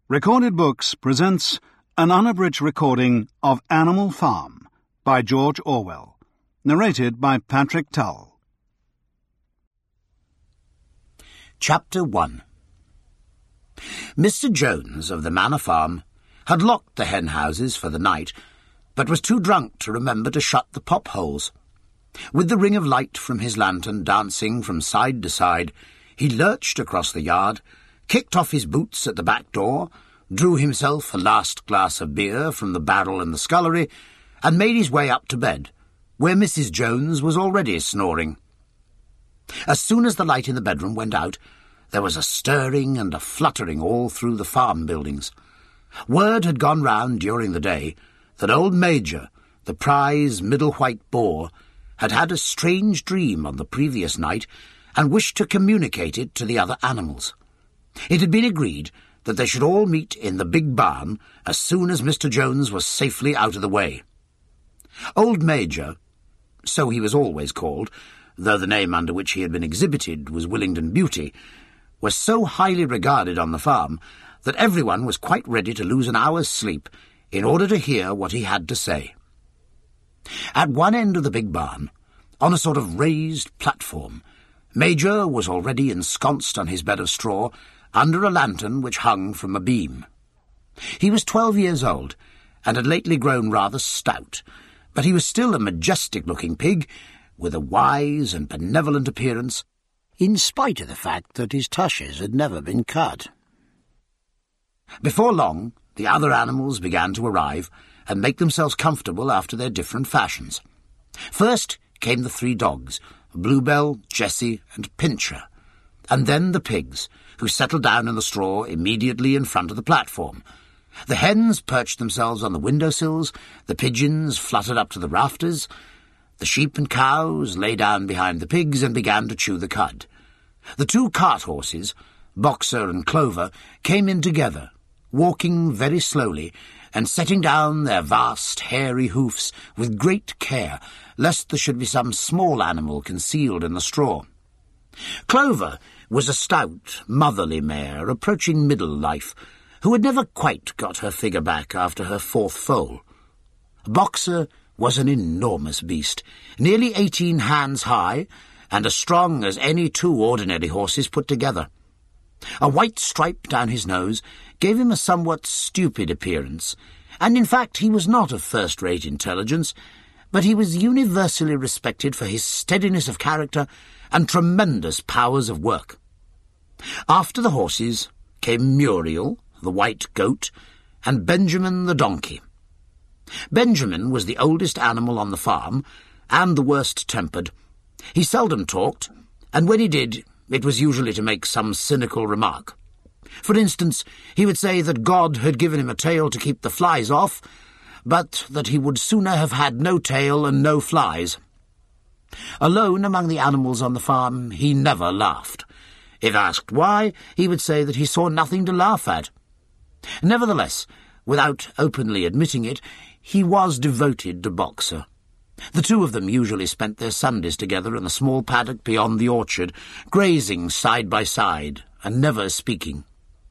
Recorded Books presents an unabridged recording of Animal Farm by George Orwell, narrated by Patrick Tull. Chapter 1. Mr. Jones of the Manor Farm had locked the hen houses for the night, but was too drunk to remember to shut the pop holes. With the ring of light from his lantern dancing from side to side, he lurched across the yard, kicked off his boots at the back door, drew himself a last glass of beer from the barrel in the scullery, and made his way up to bed, where Mrs. Jones was already snoring. As soon as the light in the bedroom went out, there was a stirring and a fluttering all through the farm buildings. Word had gone round during the day that old Major, the prize middle white boar, had had a strange dream on the previous night and wished to communicate it to the other animals. It had been agreed that they should all meet in the big barn as soon as Mr. Jones was safely out of the way. Old Major, so he was always called, though the name under which he had been exhibited was Willingdon Beauty, was so highly regarded on the farm that everyone was quite ready to lose an hour's sleep in order to hear what he had to say. At one end of the big barn, on a sort of raised platform, Major was already ensconced on his bed of straw under a lantern which hung from a beam. He was 12 years old, and had lately grown rather stout, but he was still a majestic-looking pig, with a wise and benevolent appearance, in spite of the fact that his tushes had never been cut. Before long, the other animals began to arrive, and make themselves comfortable after their different fashions. First came the 3 dogs, Bluebell, Jessie, and Pincher, and then the pigs, who settled down in the straw immediately in front of the platform. The hens perched themselves on the windowsills, the pigeons fluttered up to the rafters, the sheep and cows lay down behind the pigs and began to chew the cud. The 2 cart horses, Boxer and Clover, came in together, walking very slowly, and setting down their vast, hairy hoofs with great care, lest there should be some small animal concealed in the straw. Clover was a stout, motherly mare approaching middle life, who had never quite got her figure back after her 4th foal. Boxer was an enormous beast, nearly 18 hands high, and as strong as any 2 ordinary horses put together. A white stripe down his nose gave him a somewhat stupid appearance, and in fact he was not of first-rate intelligence, but he was universally respected for his steadiness of character and tremendous powers of work. After the horses came Muriel, the white goat, and Benjamin the donkey. Benjamin was the oldest animal on the farm, and the worst-tempered. He seldom talked, and when he did, it was usually to make some cynical remark. For instance, he would say that God had given him a tail to keep the flies off, but that he would sooner have had no tail and no flies. Alone among the animals on the farm, he never laughed. If asked why, he would say that he saw nothing to laugh at. Nevertheless, without openly admitting it, he was devoted to Boxer. The 2 of them usually spent their Sundays together in a small paddock beyond the orchard, grazing side by side and never speaking.